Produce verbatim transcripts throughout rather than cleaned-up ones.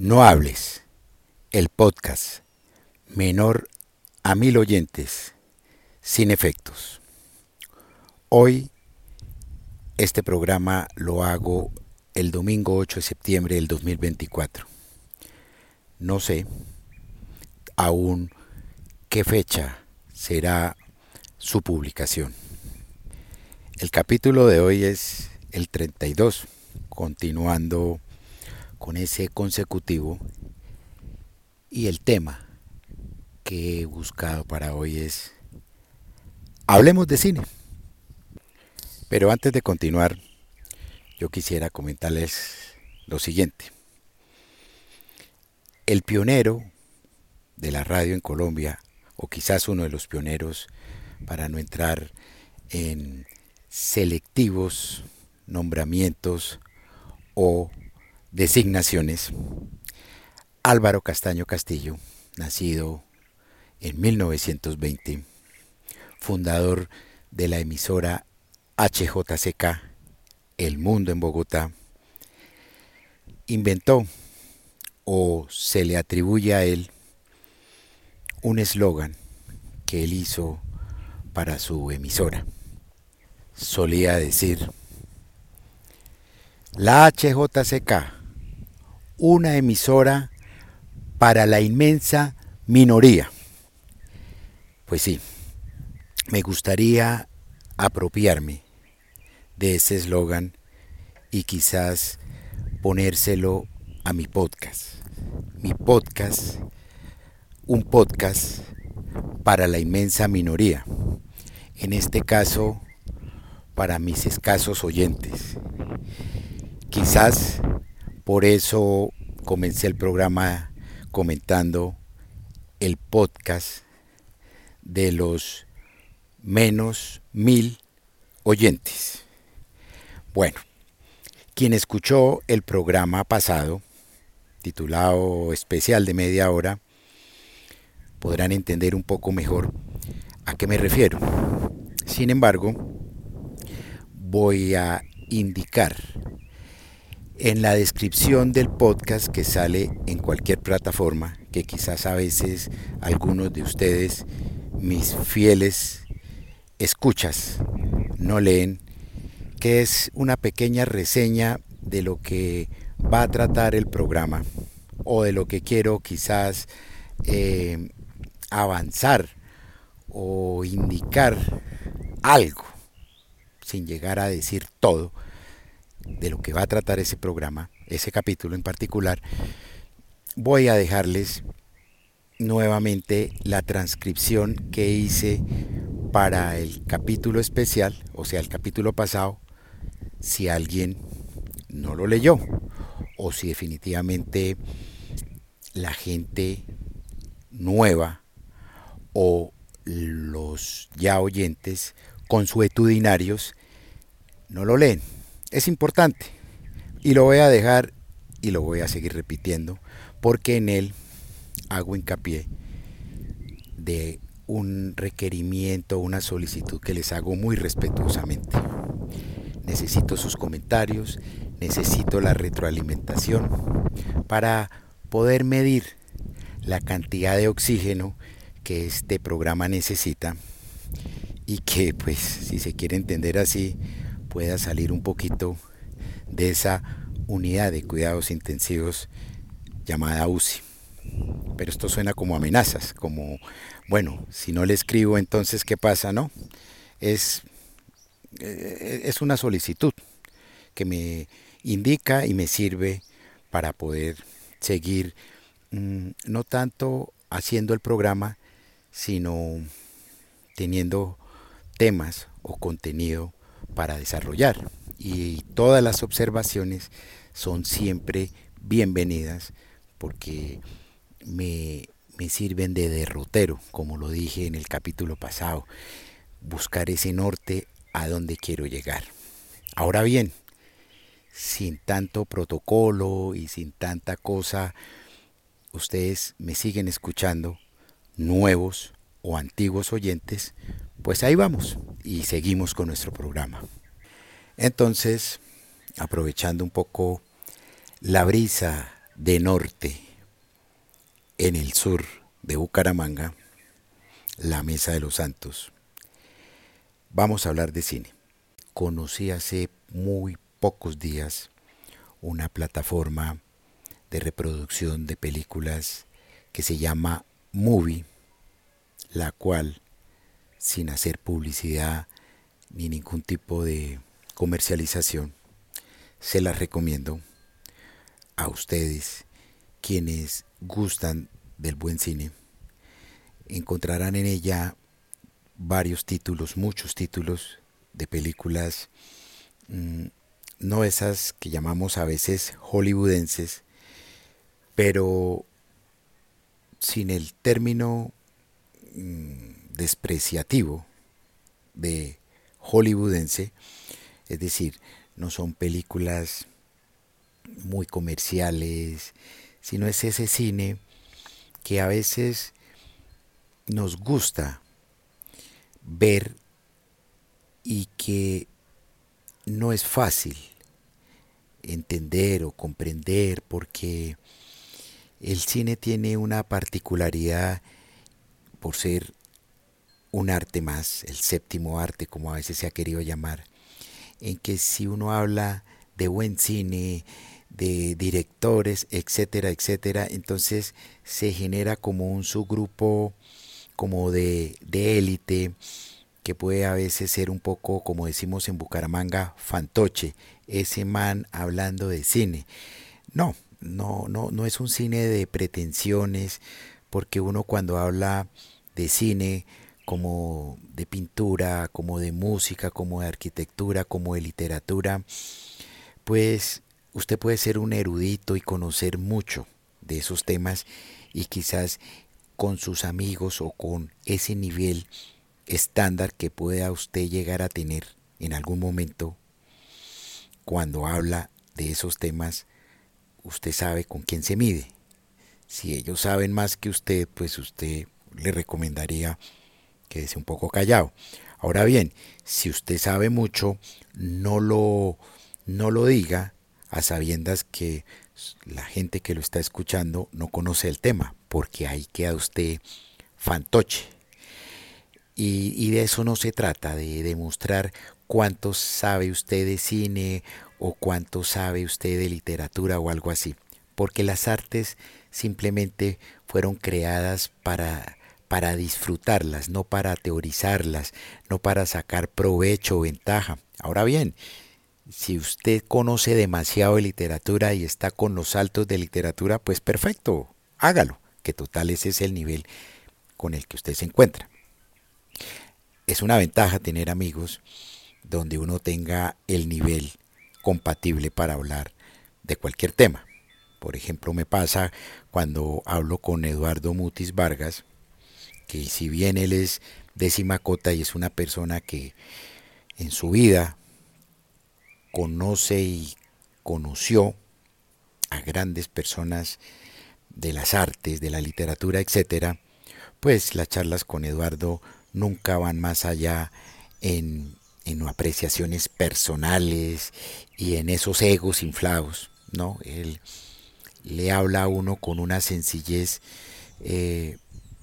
No hables, el podcast, menor a mil oyentes, sin efectos. Hoy este programa lo hago el domingo ocho de septiembre del dos mil veinticuatro. No sé aún qué fecha será su publicación. El capítulo de hoy es el treinta y dos, continuando con ese consecutivo, y el tema que he buscado para hoy es hablemos de cine. Pero antes de continuar, yo quisiera comentarles lo siguiente. El pionero de la radio en Colombia, o quizás uno de los pioneros, para no entrar en selectivos nombramientos o designaciones, Álvaro Castaño Castillo, nacido en mil novecientos veinte, fundador de la emisora H J C K, El Mundo en Bogotá, inventó, o se le atribuye a él, un eslogan que él hizo para su emisora. Solía decir: la H J C K, una emisora para la inmensa minoría. Pues sí, me gustaría apropiarme de ese eslogan y quizás ponérselo a mi podcast. Mi podcast, un podcast para la inmensa minoría. En este caso, para mis escasos oyentes. Quizás por eso comencé el programa comentando el podcast de los menos mil oyentes. Bueno, quien escuchó el programa pasado, titulado Especial de Media Hora, podrán entender un poco mejor a qué me refiero. Sin embargo, voy a indicar en la descripción del podcast que sale en cualquier plataforma, que quizás a veces algunos de ustedes, mis fieles escuchas, no leen, que es una pequeña reseña de lo que va a tratar el programa o de lo que quiero quizás eh, avanzar o indicar algo, sin llegar a decir todo de lo que va a tratar ese programa, ese capítulo en particular. Voy a dejarles nuevamente la transcripción que hice para el capítulo especial, o sea, el capítulo pasado, si alguien no lo leyó o si definitivamente la gente nueva o los ya oyentes consuetudinarios no lo leen. Es importante y lo voy a dejar y lo voy a seguir repitiendo porque en él hago hincapié de un requerimiento, una solicitud que les hago muy respetuosamente. Necesito sus comentarios, necesito la retroalimentación para poder medir la cantidad de oxígeno que este programa necesita y que, pues, si se quiere entender así, pueda salir un poquito de esa unidad de cuidados intensivos llamada U C I. Pero esto suena como amenazas, como, bueno, si no le escribo, entonces ¿qué pasa? No, es, es una solicitud que me indica y me sirve para poder seguir mmm, no tanto haciendo el programa, sino teniendo temas o contenido para desarrollar, y todas las observaciones son siempre bienvenidas porque me, me sirven de derrotero, como lo dije en el capítulo pasado, buscar ese norte a donde quiero llegar. Ahora bien, sin tanto protocolo y sin tanta cosa, ustedes me siguen escuchando, nuevos o antiguos oyentes, pues ahí vamos y seguimos con nuestro programa. Entonces, aprovechando un poco la brisa de norte, en el sur de Bucaramanga, la Mesa de los Santos. Vamos a hablar de cine. Conocí hace muy pocos días una plataforma de reproducción de películas que se llama Movie, la cual, sin hacer publicidad ni ningún tipo de comercialización, se las recomiendo a ustedes quienes gustan del buen cine. Encontrarán en ella varios títulos, muchos títulos de películas, mmm, no esas que llamamos a veces hollywoodenses, pero sin el término mmm, despreciativo de hollywoodense, es decir, no son películas muy comerciales, sino es ese cine que a veces nos gusta ver y que no es fácil entender o comprender, porque el cine tiene una particularidad por ser un arte más, el séptimo arte como a veces se ha querido llamar, en que si uno habla de buen cine, de directores, etcétera, etcétera, entonces se genera como un subgrupo como de, de élite, que puede a veces ser un poco, como decimos en Bucaramanga, fantoche, ese man hablando de cine. No, no, no, no es un cine de pretensiones, porque uno cuando habla de cine, como de pintura, como de música, como de arquitectura, como de literatura, pues usted puede ser un erudito y conocer mucho de esos temas, y quizás con sus amigos o con ese nivel estándar que pueda usted llegar a tener en algún momento cuando habla de esos temas, usted sabe con quién se mide. Si ellos saben más que usted, pues usted le recomendaría quédese un poco callado. Ahora bien, si usted sabe mucho, no lo, no lo diga a sabiendas que la gente que lo está escuchando no conoce el tema, porque ahí queda usted fantoche. Y, y de eso no se trata, de demostrar cuánto sabe usted de cine o cuánto sabe usted de literatura o algo así, porque las artes simplemente fueron creadas para, para disfrutarlas, no para teorizarlas, no para sacar provecho o ventaja. Ahora bien, si usted conoce demasiado de literatura y está con los saltos de literatura, pues perfecto, hágalo, que total ese es el nivel con el que usted se encuentra. Es una ventaja tener amigos donde uno tenga el nivel compatible para hablar de cualquier tema. Por ejemplo, me pasa cuando hablo con Eduardo Mutis Vargas, que si bien él es de Simacota y es una persona que en su vida conoce y conoció a grandes personas de las artes, de la literatura, etcétera, pues las charlas con Eduardo nunca van más allá en, en apreciaciones personales y en esos egos inflados, ¿no? Él le habla a uno con una sencillez, eh,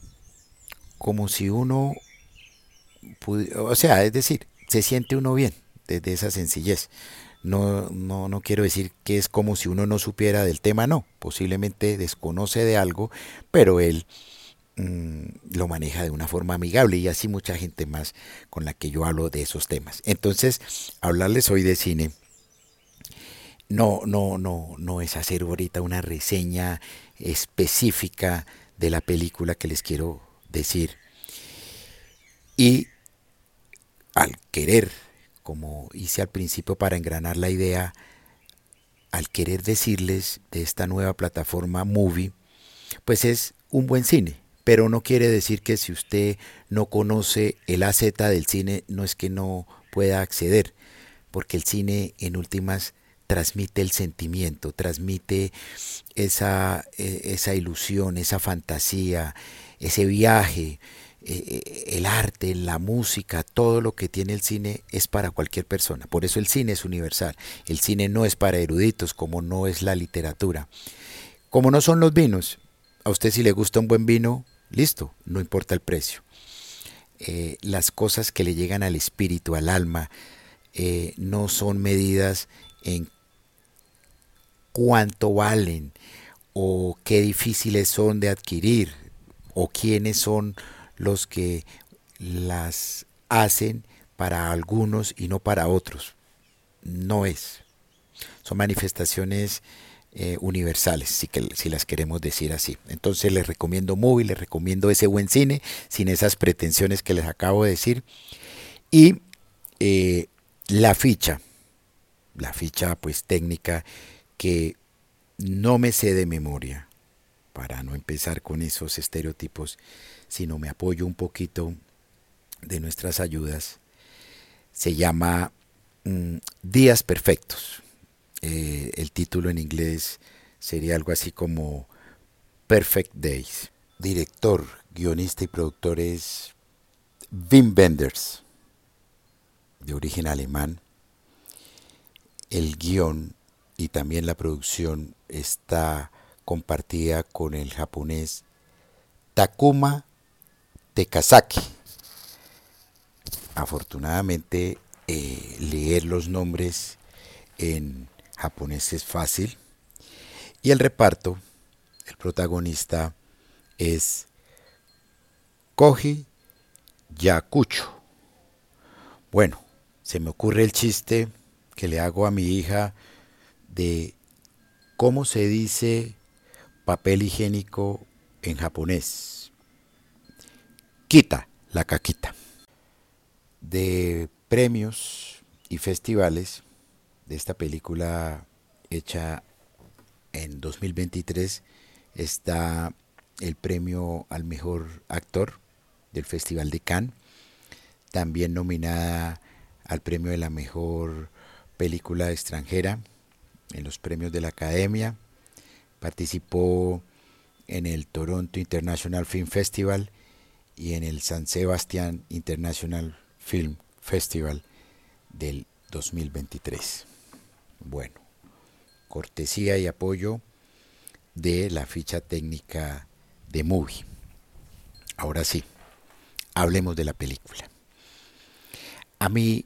como si uno, pudiera, o sea, es decir, se siente uno bien desde esa sencillez. No, no, no quiero decir que es como si uno no supiera del tema, no. Posiblemente desconoce de algo, pero él lo maneja de una forma amigable, y así mucha gente más con la que yo hablo de esos temas. Entonces, hablarles hoy de cine no, no, no, no es hacer ahorita una reseña específica de la película que les quiero decir. Y al querer, como hice al principio para engranar la idea, al querer decirles de esta nueva plataforma Movie, pues es un buen cine. Pero no quiere decir que si usted no conoce el A Z del cine, no es que no pueda acceder, porque el cine en últimas transmite el sentimiento, transmite esa, esa ilusión, esa fantasía, ese viaje, el arte, la música, todo lo que tiene el cine es para cualquier persona. Por eso el cine es universal. El cine no es para eruditos, como no es la literatura. Como no son los vinos, a usted si le gusta un buen vino, listo, no importa el precio. Eh, las cosas que le llegan al espíritu, al alma, eh, no son medidas en cuánto valen o qué difíciles son de adquirir o quiénes son los que las hacen para algunos y no para otros. No es. Son manifestaciones eh, universales, si, que, si las queremos decir así. Entonces les recomiendo Movie, les recomiendo ese buen cine, sin esas pretensiones que les acabo de decir. Y eh, la ficha, la ficha pues técnica que no me sé de memoria, para no empezar con esos estereotipos, sino me apoyo un poquito de nuestras ayudas, se llama mm, Días Perfectos. Eh, el título en inglés sería algo así como Perfect Days. Director, guionista y productor es Wim Wenders, de origen alemán. El guión y también la producción está compartida con el japonés Takuma Tekasaki. Afortunadamente, eh, leer los nombres en japonés es fácil. Y el reparto, el protagonista es Koji Yakucho. Bueno, se me ocurre el chiste que le hago a mi hija de cómo se dice papel higiénico en japonés. Kita, la caquita. De premios y festivales de esta película hecha en dos mil veintitrés está el premio al mejor actor del Festival de Cannes, también nominada al premio de la mejor película extranjera en los premios de la Academia, participó en el Toronto International Film Festival y en el San Sebastián International Film Festival del dos mil veintitrés. Bueno, cortesía y apoyo de la ficha técnica de Movie. Ahora sí, hablemos de la película. A mí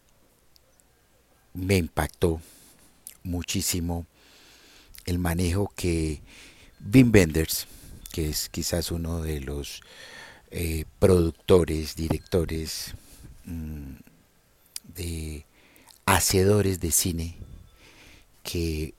me impactó muchísimo el manejo que Wim Wenders, que es quizás uno de los eh, productores, directores, mmm, de hacedores de cine que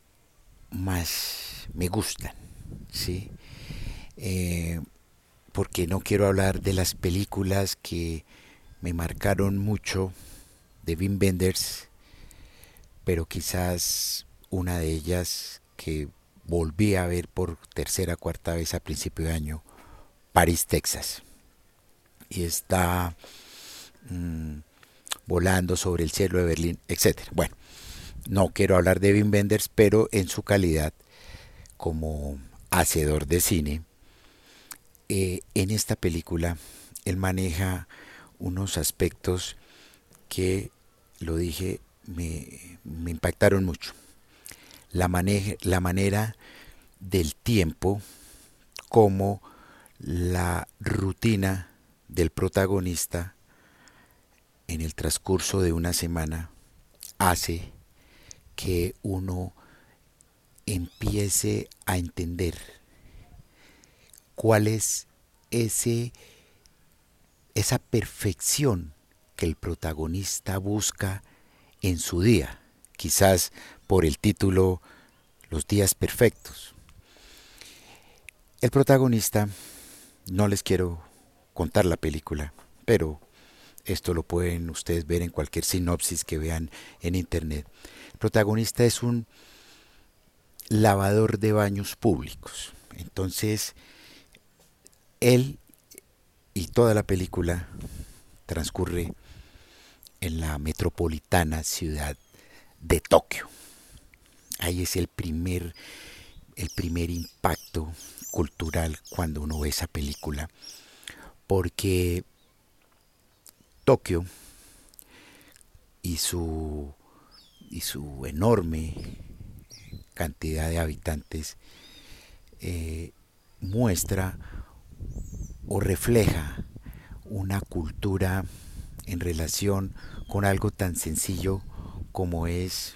más me gustan, ¿sí? Eh, porque no quiero hablar de las películas que me marcaron mucho de Wim Wenders, pero quizás una de ellas que volví a ver por tercera o cuarta vez a principio de año, París, Texas. Y está mmm, volando sobre el cielo de Berlín, etcétera. Bueno, no quiero hablar de Wim Wenders, pero en su calidad como hacedor de cine, eh, en esta película él maneja unos aspectos que, lo dije, me, me impactaron mucho. La, maneja, la manera del tiempo, como la rutina del protagonista en el transcurso de una semana hace que uno empiece a entender cuál es ese, esa perfección que el protagonista busca en su día, quizás por el título Los días perfectos. El protagonista, no les quiero contar la película, pero esto lo pueden ustedes ver en cualquier sinopsis que vean en internet. El protagonista es un lavador de baños públicos. Entonces, él y toda la película transcurre en la metropolitana ciudad de Tokio. Ahí es el primer, el primer impacto cultural cuando uno ve esa película, porque Tokio y su, y su enorme cantidad de habitantes eh, muestra o refleja una cultura en relación con algo tan sencillo como es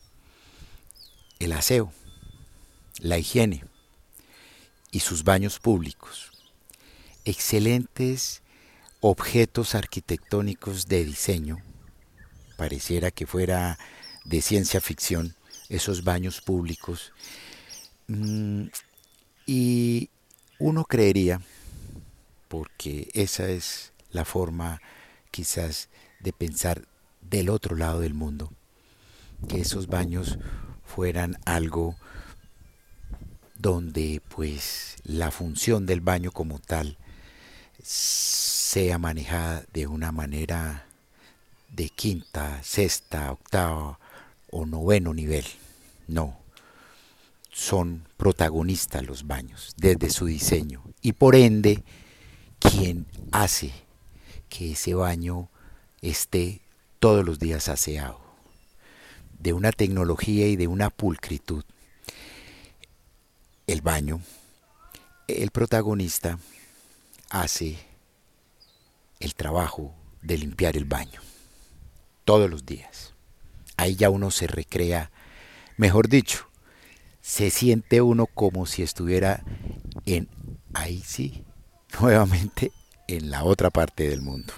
el aseo, la higiene y sus baños públicos. Excelentes objetos arquitectónicos de diseño, pareciera que fuera de ciencia ficción esos baños públicos. Mm, y uno creería, porque esa es la forma quizás de pensar del otro lado del mundo, que esos baños fueran algo donde pues la función del baño como tal sea manejada de una manera de quinta, sexta, octava o noveno nivel. No, son protagonistas los baños desde su diseño y por ende quien hace que ese baño esté todos los días aseado, de una tecnología y de una pulcritud. El baño, el protagonista hace el trabajo de limpiar el baño todos los días. Ahí ya uno se recrea, mejor dicho, se siente uno como si estuviera en, ahí sí, nuevamente en la otra parte del mundo.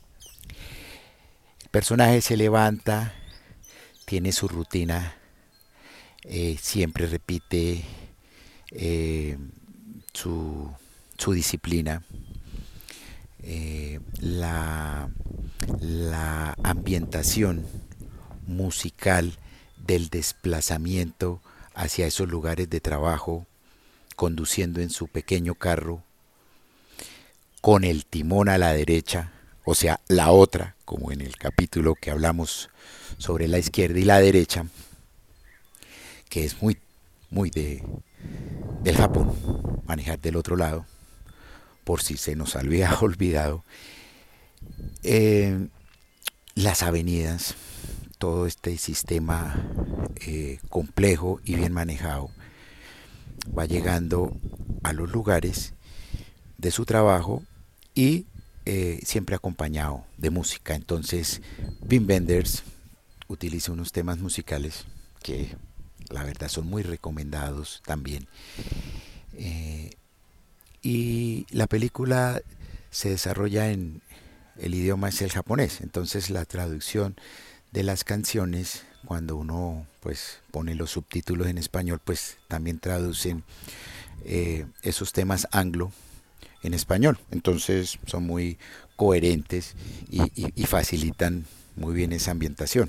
El personaje se levanta, tiene su rutina, eh, siempre repite eh, su, su disciplina, eh, la, la ambientación musical del desplazamiento hacia esos lugares de trabajo, conduciendo en su pequeño carro, con el timón a la derecha, o sea, la otra, como en el capítulo que hablamos sobre la izquierda y la derecha, que es muy, muy de, del Japón, manejar del otro lado, por si se nos había olvidado. Eh, las avenidas, todo este sistema eh, complejo y bien manejado, va llegando a los lugares de su trabajo y eh, siempre acompañado de música. Entonces, Wim Wenders utiliza unos temas musicales que la verdad son muy recomendados también. Eh, y la película se desarrolla en el idioma es el japonés, entonces la traducción de las canciones, cuando uno pues pone los subtítulos en español, pues también traducen eh, esos temas anglo en español, entonces son muy coherentes y, y, y facilitan muy bien esa ambientación.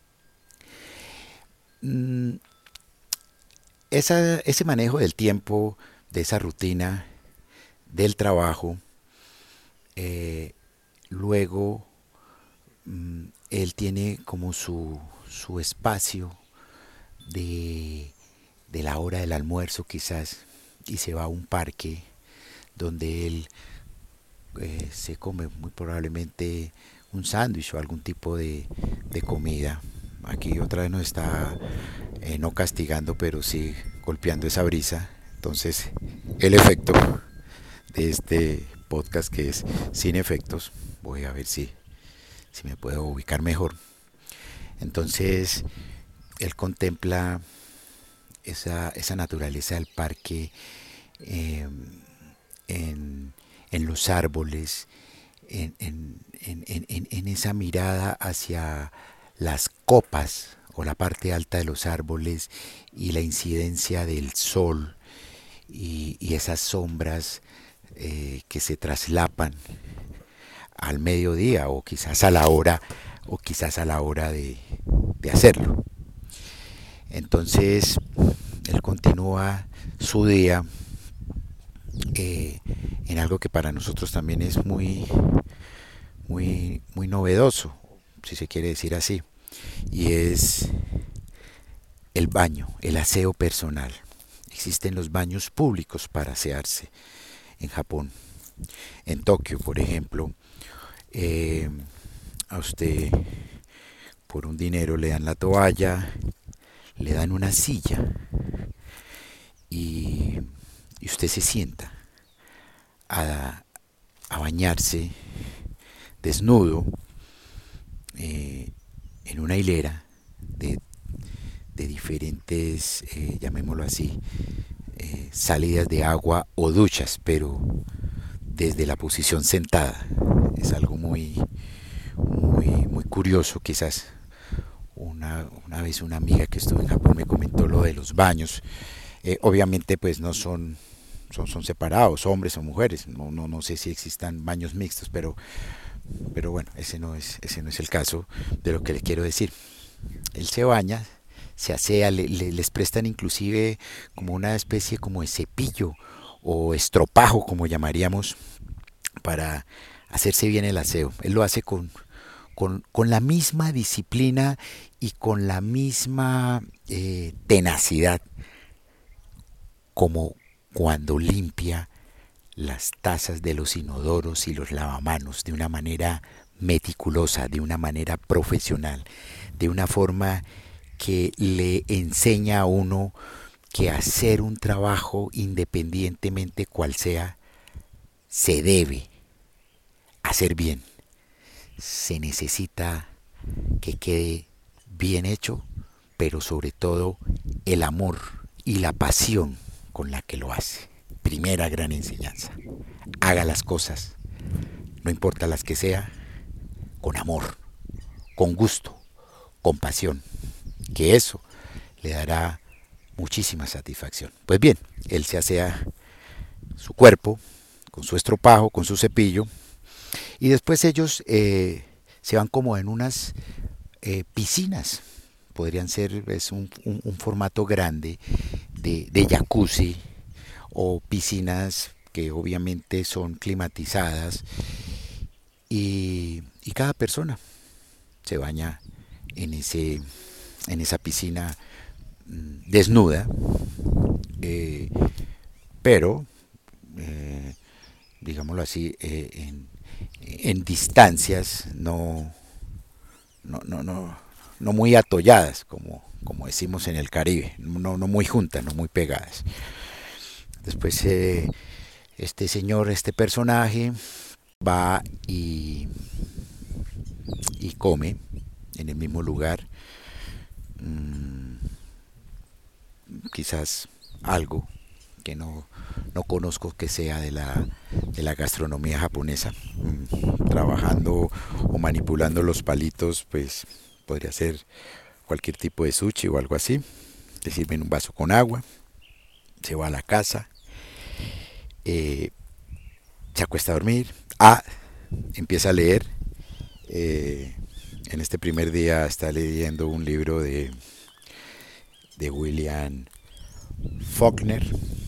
Mm, esa, ese manejo del tiempo, de esa rutina, del trabajo, eh, luego mm, él tiene como su, su espacio de, de la hora del almuerzo quizás y se va a un parque donde él eh, se come muy probablemente un sándwich o algún tipo de, de comida. Aquí otra vez nos está eh, no castigando, pero sí golpeando esa brisa. Entonces, el efecto de este podcast que es sin efectos, voy a ver si, si me puedo ubicar mejor. Entonces, él contempla esa, esa naturaleza del parque, eh, en, en los árboles, en, en, en, en, en esa mirada hacia las copas o la parte alta de los árboles y la incidencia del sol y, y esas sombras eh, que se traslapan al mediodía o quizás a la hora o quizás a la hora de, de hacerlo. Entonces él continúa su día eh, en algo que para nosotros también es muy muy muy novedoso, si se quiere decir así, y es el baño, el aseo personal. Existen los baños públicos para asearse en Japón. En Tokio, por ejemplo, eh, a usted por un dinero le dan la toalla, le dan una silla y y usted se sienta a, a bañarse desnudo eh, en una hilera de, de diferentes, eh, llamémoslo así, eh, salidas de agua o duchas, pero desde la posición sentada. Es algo muy, muy, muy curioso. Quizás una, una vez una amiga que estuvo en Japón me comentó lo de los baños. Eh, obviamente pues no son, son, son separados, hombres o mujeres. No, no, no sé si existan baños mixtos, pero, pero bueno, ese no, es, ese no es el caso de lo que le quiero decir. Él se baña, se asea, le, le, les prestan inclusive como una especie como de cepillo o estropajo, como llamaríamos, para hacerse bien el aseo. Él lo hace con, con, con la misma disciplina y con la misma eh, tenacidad como cuando limpia las tazas de los inodoros y los lavamanos de una manera meticulosa, de una manera profesional, de una forma que le enseña a uno que hacer un trabajo, independientemente cual sea, se debe hacer bien. Se necesita que quede bien hecho, pero sobre todo el amor y la pasión con la que lo hace. Primera gran enseñanza. Haga las cosas, no importa las que sea, con amor, con gusto, con pasión, que eso le dará muchísima satisfacción. Pues bien, él se asea su cuerpo con su estropajo, con su cepillo, y después ellos eh, se van como en unas eh, piscinas. Podrían ser, es un, un, un formato grande de, de jacuzzi o piscinas que obviamente son climatizadas, y, y cada persona se baña en, ese, en esa piscina mm, desnuda, eh, pero eh, digámoslo así, eh, en, en distancias no, no, no, no, no muy atolladas, como, como decimos en el Caribe, no, no muy juntas, no muy pegadas. Después eh, este señor, este personaje, va y, y come en el mismo lugar, mmm, quizás algo que no, no conozco que sea de la, de la gastronomía japonesa. Mm, trabajando o manipulando los palitos, pues podría ser cualquier tipo de sushi o algo así. Le sirven un vaso con agua, se va a la casa, eh, se acuesta a dormir, ah, empieza a leer. Eh, en este primer día está leyendo un libro de, de William Faulkner,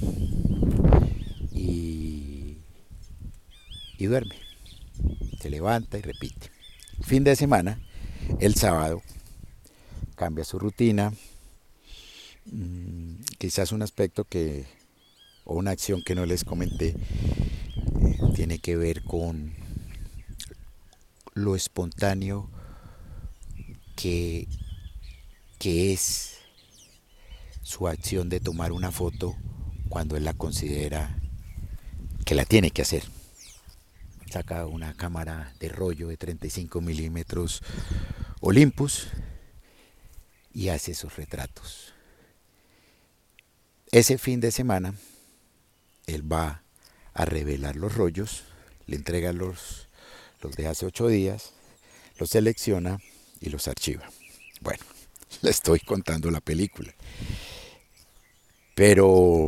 y, y duerme. Se levanta y repite. Fin de semana, el sábado, cambia su rutina. Mm, quizás un aspecto que, o una acción que no les comenté, eh, tiene que ver con lo espontáneo que, que es su acción de tomar una foto cuando él la considera que la tiene que hacer. Saca una cámara de rollo de treinta y cinco milímetros Olympus y hace esos retratos. Ese fin de semana él va a revelar los rollos, le entrega los, los de hace ocho días, los selecciona y los archiva. Bueno, le estoy contando la película, pero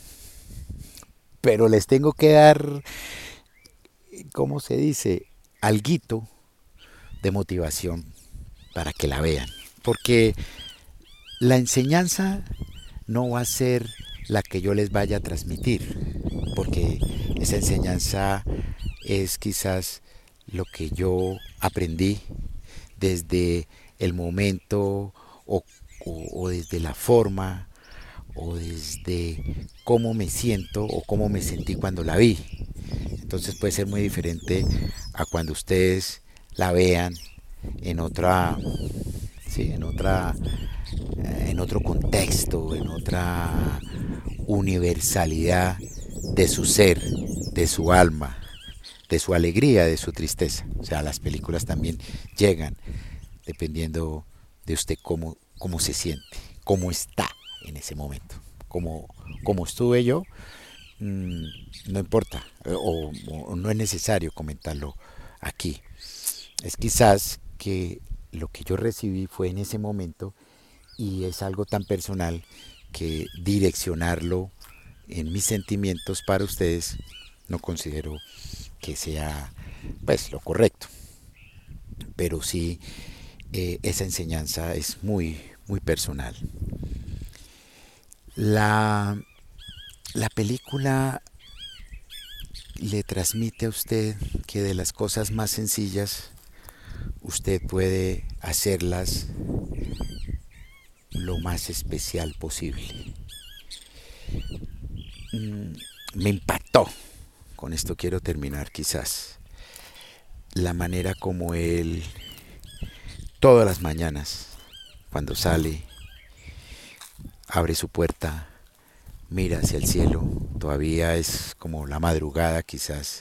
pero les tengo que dar, ¿cómo se dice?, alguito de motivación para que la vean, porque la enseñanza no va a ser la que yo les vaya a transmitir, porque esa enseñanza es quizás lo que yo aprendí desde el momento o, o, o desde la forma o desde cómo me siento o cómo me sentí cuando la vi. Entonces puede ser muy diferente a cuando ustedes la vean en otra, sí, en otra, en otro contexto, en otra, universalidad de su ser, de su alma, de su alegría, de su tristeza. O sea, las películas también llegan dependiendo de usted cómo, cómo se siente, cómo está en ese momento. Como, como estuve yo, mmm, no importa, o, o no es necesario comentarlo aquí. Es quizás que lo que yo recibí fue en ese momento y es algo tan personal que direccionarlo en mis sentimientos para ustedes no considero que sea pues lo correcto, pero sí eh, esa enseñanza es muy muy personal. La, la película le transmite a usted que de las cosas más sencillas usted puede hacerlas lo más especial posible. Mm, me impactó, con esto quiero terminar quizás, la manera como él todas las mañanas, cuando sale, abre su puerta, mira hacia el cielo, todavía es como la madrugada quizás,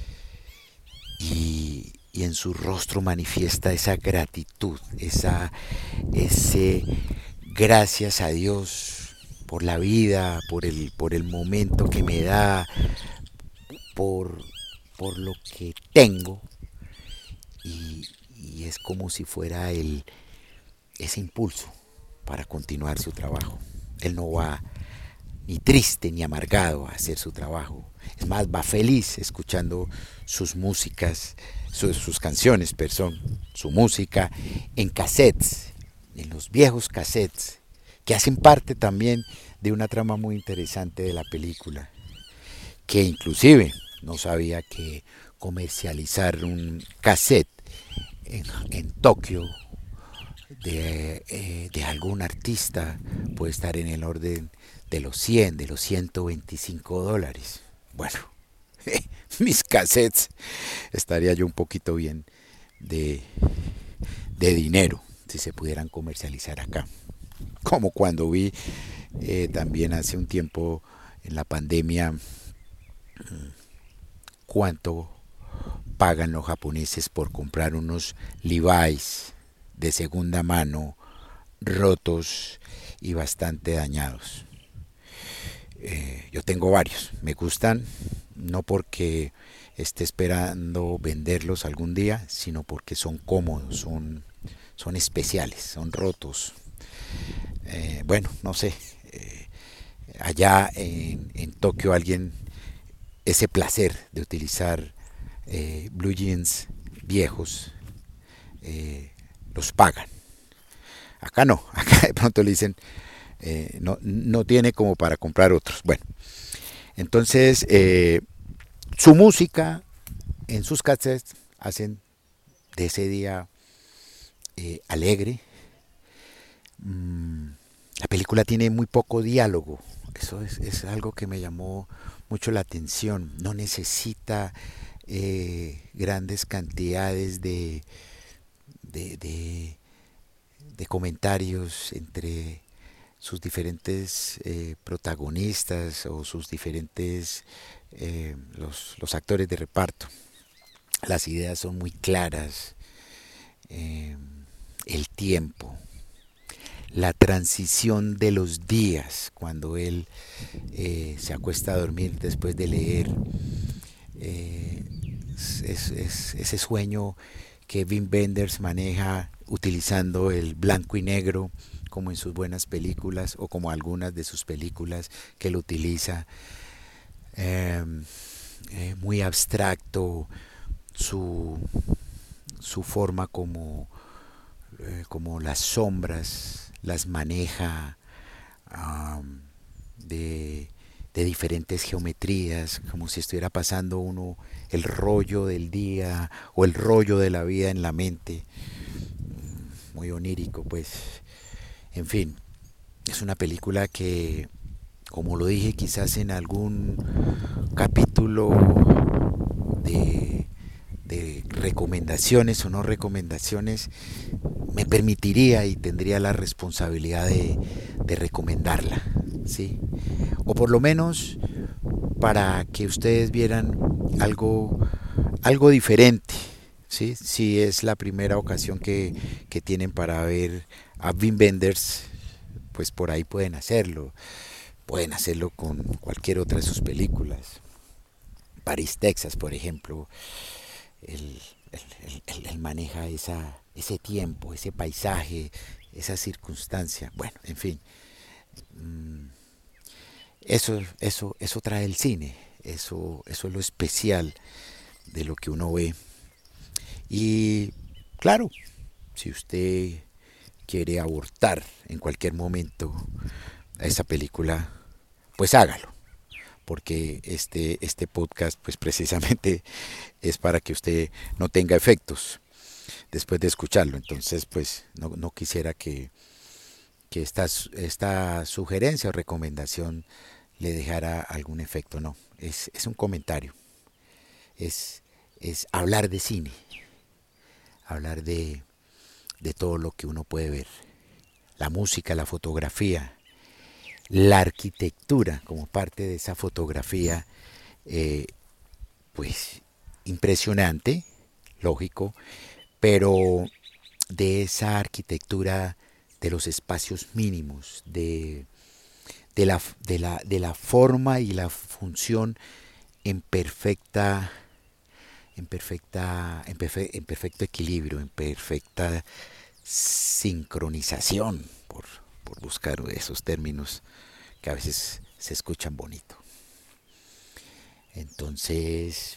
y, y en su rostro manifiesta esa gratitud, esa, ese gracias a Dios por la vida, por el, por el momento que me da, por, por lo que tengo, y, y es como si fuera el, ese impulso para continuar su trabajo. Él no va ni triste ni amargado a hacer su trabajo. Es más, va feliz escuchando sus músicas, sus, sus canciones, perdón, su música en cassettes, en los viejos cassettes, que hacen parte también de una trama muy interesante de la película, que inclusive no sabía que comercializar un cassette en, en Tokio de, eh, de algún artista puede estar en el orden de los cien, de los ciento veinticinco dólares. Bueno, mis cassettes estaría yo un poquito bien de, de dinero si se pudieran comercializar acá. Como cuando vi eh, también hace un tiempo en la pandemia cuánto pagan los japoneses por comprar unos Levi's de segunda mano, rotos y bastante dañados. Eh, yo tengo varios, me gustan, no porque esté esperando venderlos algún día, sino porque son cómodos, son, son especiales, son rotos. Eh, bueno, no sé, eh, allá en, en Tokio alguien, ese placer de utilizar eh, blue jeans viejos, eh, los pagan. Acá no, acá de pronto le dicen, eh, no, no tiene como para comprar otros. Bueno, entonces eh, su música en sus cassettes hacen de ese día eh, alegre. Mm, la película tiene muy poco diálogo, eso es, es algo que me llamó mucho la atención. No necesita eh, grandes cantidades de, de, de, de comentarios entre sus diferentes eh, protagonistas o sus diferentes eh, los, los actores de reparto. Las ideas son muy claras, eh, el tiempo, la transición de los días cuando él eh, se acuesta a dormir después de leer, eh, es, es, ese sueño que Wim Wenders maneja utilizando el blanco y negro como en sus buenas películas o como algunas de sus películas que él utiliza, eh, eh, muy abstracto su, su forma como, eh, como las sombras las maneja um, de, de diferentes geometrías, como si estuviera pasando uno el rollo del día o el rollo de la vida en la mente, muy onírico pues. En fin, es una película que, como lo dije quizás en algún capítulo de, de recomendaciones o no recomendaciones, me permitiría y tendría la responsabilidad de, de recomendarla. ¿sí? O por lo menos para que ustedes vieran algo, algo diferente, ¿sí? Si es la primera ocasión que, que tienen para ver a Wim Wenders, pues por ahí pueden hacerlo. Pueden hacerlo con cualquier otra de sus películas. París, Texas, por ejemplo, él, él, él, él maneja esa, ese tiempo, ese paisaje, esa circunstancia. Bueno, en fin, eso, eso, eso trae el cine, eso, eso es lo especial de lo que uno ve. Y claro, si usted quiere abortar en cualquier momento a esa película, pues hágalo, porque este, este podcast pues precisamente es para que usted no tenga efectos después de escucharlo. Entonces pues no, no quisiera que, que esta, esta sugerencia o recomendación le dejara algún efecto, no, es, es un comentario, es, es hablar de cine, hablar de, de todo lo que uno puede ver, la música, la fotografía, la arquitectura como parte de esa fotografía, eh, pues impresionante, lógico, pero de esa arquitectura de los espacios mínimos, de, de, la, de, la, de la forma y la función en perfecta, en perfecta, en, perfe, en perfecto equilibrio, en perfecta sincronización, por, por buscar esos términos que a veces se escuchan bonito. Entonces,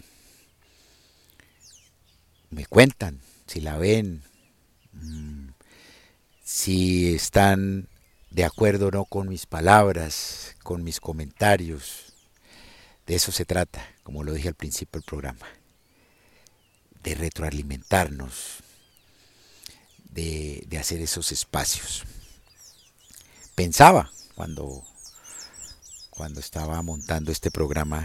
me cuentan si la ven, mmm, si están de acuerdo o no con mis palabras, con mis comentarios. De eso se trata, como lo dije al principio del programa, de retroalimentarnos, de, de hacer esos espacios. Pensaba cuando, cuando estaba montando este programa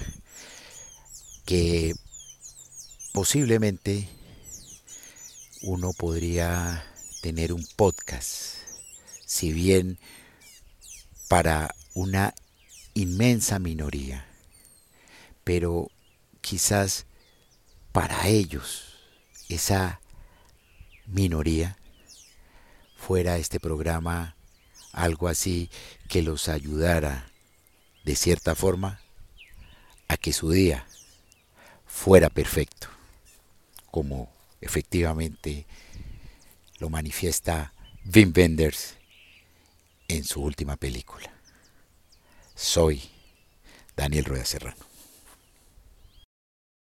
que posiblemente uno podría tener un podcast, si bien para una inmensa minoría, pero quizás para ellos, esa minoría, fuera este programa algo así que los ayudara de cierta forma a que su día fuera perfecto, como efectivamente lo manifiesta Wim Wenders en su última película. Soy Daniel Rueda Serrano.